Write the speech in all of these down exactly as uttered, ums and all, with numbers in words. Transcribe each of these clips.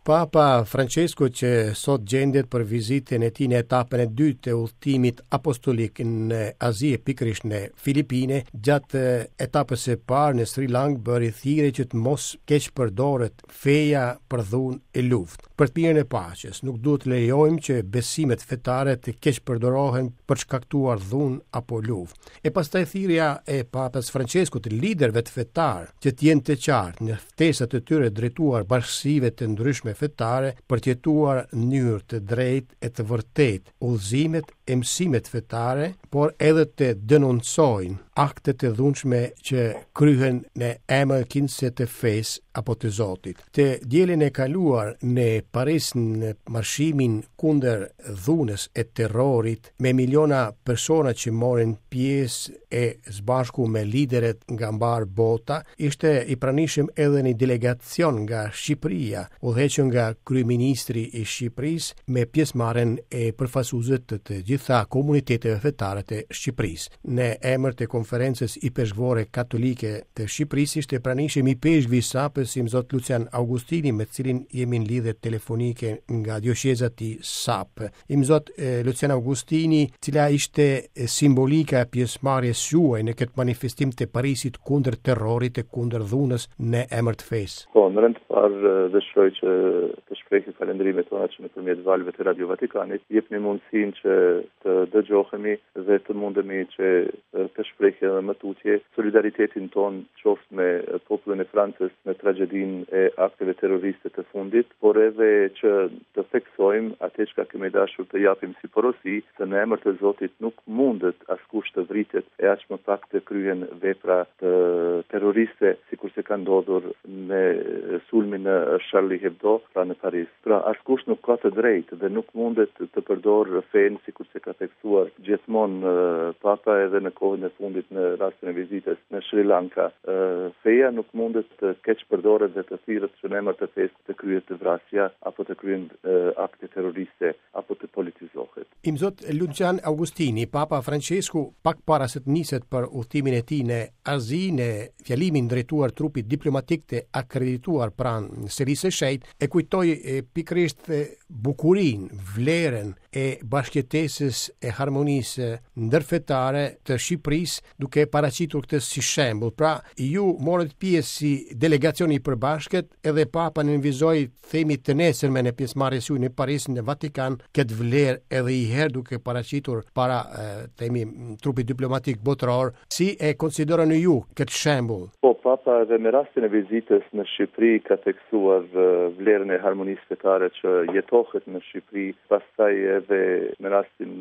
Papa Francesco që sot gjendet për vizitën e tij në etapën e dytë të udhëtimit apostolik në Azi e pikërisht në Filipine, gjatë etapës së parë në Sri Lanka bëri thirrje që të mos keq përdoret feja për dhunë e luftë. Për të mirën e paqes, nuk duhet të lejojmë që besimet fetare të keq përdorohen për shkaktuar dhunë apo luftë. E pastaj thirrja e Papas Francesco të liderëve të fetar që të jenë të qartë në ftesat e tyre drejtuar bashkësive të ndryshme fetare për të jetuar në mënyrë të drejtë e të vërtetë udhëzimet e mësimet fetare, por edhe të denoncojnë aktet e dhunshme që kryhen në emër kinse të fesë apo të Zotit. Të dielën e kaluar në Paris në marshimin kundër dhunës e terrorit me miliona persona që morin pjesë e zbashku me lideret nga mbar bota, ishte i pranishëm edhe një delegacion nga Shqipëria, udhëhequr nga kryeministri i Shqipërisë me pjesëmarrjen e përfaqësuesve të të gjitha komuniteteve fetare të Shqipërisë. Në emër të konferencës i peshkvore katolike të Shqipërisë ishte pranishëm i peshkvi sapës i Zot Lucian Augustini, me cilin jemi në lidhje telefonike nga dioceza e Sap. I Zot Lucian Augustini, cila ishte simbolika e pjesëmarrjes juaj në këtë manifestim të Parisit kundër terrorit e kundër dhunës në emër të fesë. Po, në rend të parë dëshiroj që të shprehim falënderimet tona që nëpërmjet valëve të Radio Vatikanit jepni mundësinë që të dëgjohemi dhe të mundemi që të shprehim më tutje solidaritetin ton qoftë me popullin e Francës në tragjedinë e akteve terroriste të fundit, por edhe që të theksojmë atë që kemi dashur të japim si porosi, se në emër të Zotit nuk mundet askush të vritet e aq më pak të kryen vepra të terroriste, sikur se ka ndodhur në sulmin në Charlie Hebdo pra në Paris. Pra askush nuk ka të drejtë dhe nuk mundet të përdor fen sikur se ka theksuar gjithmonë Papa edhe në kohën e fundit në rastin e vizitës në Sri Lanka. Feja nuk mundet të keq përdoret dhe të thirrët që në emër të fesë të kryet të vrasja apo të kryen akte terroriste apo të politizohet. I Zot Lucian Augustini, Papa Francesco, pak para se të niset për udhëtimin e tij në Azi, në fjalimin drejtuar trupit diplomatik të akredituar pranë Serisë së Shejtë, e kujtoi pikërisht bukurinë, vlerën e bashkëtesës e harmonisë ndërfetare të Shqipërisë, duke paraqitur këtë si shembull. Pra, ju morët pjesë si delegacioni i përbashkët, edhe Papa nënvizoi themi të nesërmen e pjesëmarrjes juaj në Paris në Vatikan këtë vlerë edhe i herë duke paraqitur para themi trupit diplomatik botëror. Si e konsideroni ju këtë shembull? Po, Papa edhe me rastin e vizitës në Shqipëri ka theksuar vlerën e harmonisë fetare që jetohet në Shqipëri, pastaj edhe me rastin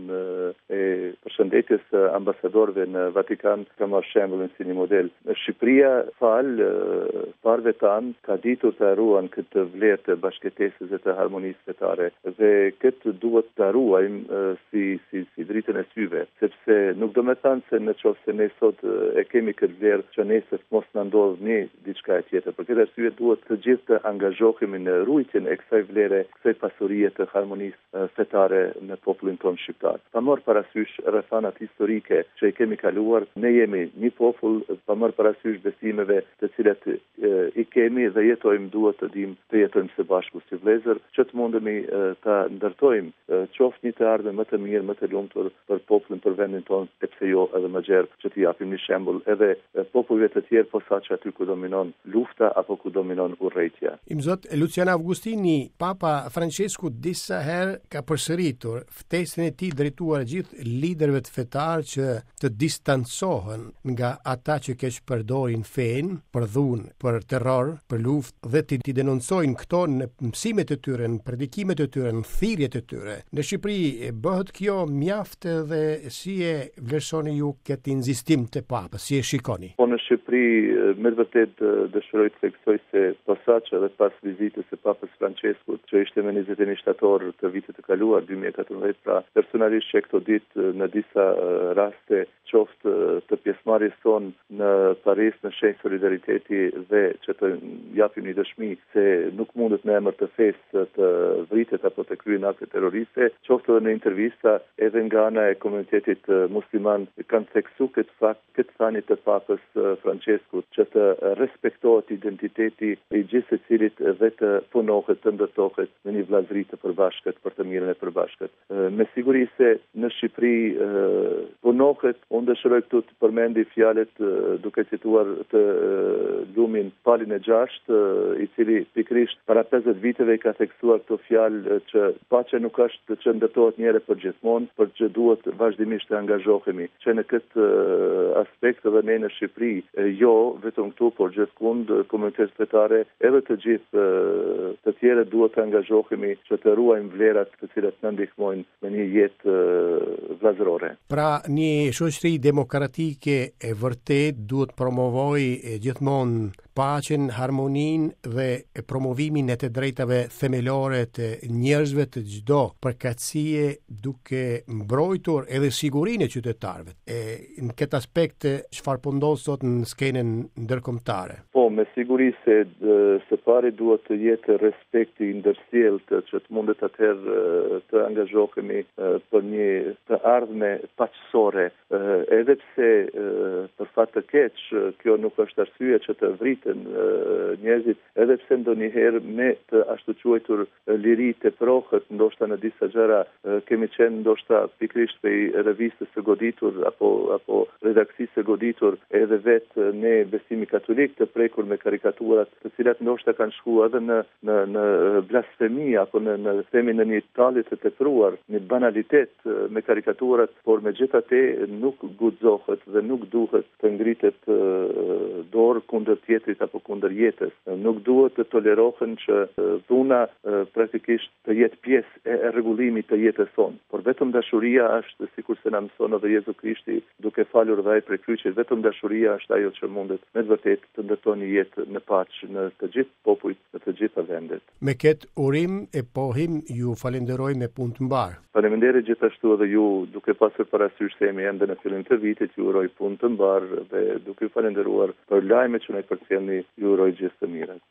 e përshëndetjes ambasadorëve në Vatikan ka marrë shembullin si një model. Në Shqipëria fal parve tan ka ditur të ruan këtë vlerë të bashkëtesës dhe të harmonisë fetare dhe këtë duhet të ruajmë si si si dritën e syve, sepse nuk do të thënë se në qoftë se ne sot e kemi këtë vlerë që nesër mos na ndodh një diçka e tjetër. Për këtë arsye duhet të gjithë të angazhohemi në ruajtjen e kësaj vlere, kësaj pasurie të harmonisë fetare në popullin tonë shqiptar. Pa marrë parasysh rrethanat historike që i kemi kaluar, ne jemi një popull pa marrë parasysh besimeve të cilat e, i kemi dhe jetojmë, duhet të dimë të jetojmë së bashku si vëllezër, që të mundemi e, ta ndërtojmë qoftë një të ardhmë më të mirë, më të lumtur për popullin, për vendin tonë, sepse jo edhe më gjerë që të japim një shembull edhe popujve të tjerë, posaçë aty ku dominon lufta apo ku dominon urrejtja. I Zot Lucian Augustini, Papa Francesco disa herë ka përsëritur ftesën e tij drejtuar gjithë liderëve të fetar që të distancohen nga ata që keq përdorin fen për dhunë, për terror, për luftë dhe të, të denoncojnë këto në mësimet e tyre, në predikimet e tyre, në thirrjet e tyre. Në Shqipëri bëhet kjo mjaft dhe si e vlerësoni ju këtë inzistim të Papës, si e shikoni? Po, në Shqipëri me vërtet dëshiroj të theksoj se posaçë edhe pas vizitës së Papës Francesco, që ishte me njëzet e një shtator të vitit të kaluar dy mijë e katërmbëdhjetë, pra personalisht që këto ditë në disa raste qoftë të pjesëmarrjes tonë në Paris në shenjë solidariteti dhe që të japim një dëshmi se nuk mundet në emër të fesë të vritet apo të kryen akte terroriste, qoftë edhe në intervista edhe nga ana e komunitetit musliman kanë theksuar këtë fakt, këtë thënie të Papës Franceskut që të respektohet identiteti i gjithë secilit dhe të punohet, të ndërtohet në një vllazëri të përbashkët për të mirën e përbashkët. Me siguri se në Shqipëri punohet, unë dëshiroj këtu të përmendi fjalët duke cituar të lumin Palin e gjashtë, i cili pikrisht para pesëdhjetë viteve ka theksuar këto fjalë që paqja nuk është që ndërtohet një herë për gjithmonë, por që duhet vazhdimisht të angazhohemi. Që në këtë aspekt edhe ne në Shqipëri, jo vetëm këtu, por gjithkund komunitetet fetare edhe të gjithë të tjerë duhet të angazhohemi që të ruajmë vlerat të cilat na ndihmojnë në një jetë vllazërore. Pra një shoqëri demokratike e vërtet duhet promovojë gjithmonë paqen, harmoninë dhe promovimin e të drejtave themelore të njerëzve të çdo përkatësie duke mbrojtur edhe sigurinë e qytetarëve. E në këtë aspekt çfarë po ndodh sot në skenën ndërkombëtare? Po, me siguri se së pari duhet të jetë respekti ndërsjellët që të mundet atëherë të angazhohemi për një të ardhme paqësore, edhe pse për fat të keq kjo nuk është arsye që të vriten njerëzit, edhe pse ndonjëherë me të ashtu quajtur liri të prohët, ndoshta në disa gjëra kemi qenë ndoshta pikrisht prej revistës së goditur apo apo redaksisë së goditur, edhe vetë ne Besimi Katolik të prekur me karikaturat të cilat ndoshta kanë shkuar edhe në në në blasfemi apo në në themi në një talje të tepruar, një banalitet me karikaturat, por megjithatë nuk guxohet dhe nuk duhet të ngritet dorë kundër tjetrit apo kundër jetës. Nuk duhet të tolerohen që dhuna praktikisht të jetë pjesë e rregullimit të jetës sonë, por vetëm dashuria është, sikur se na mëson edhe Jezu Krishti duke falur dhe ai prej kryqit, vetëm dashuria është ajo që mundet me të vërtetë të ndërtojë një jetë në paqë në të gjithë popujt, në të gjitha vendet. Me këtë urim e pohim ju falenderoj me punë të mbar. Faleminderit gjithashtu edhe ju, duke pasur parasysh se jemi ende në fillim të vitit, ju uroj punë të mbar dhe duke ju falenderuar për lajmet që na përcjellni, ju uroj gjithë të mirë.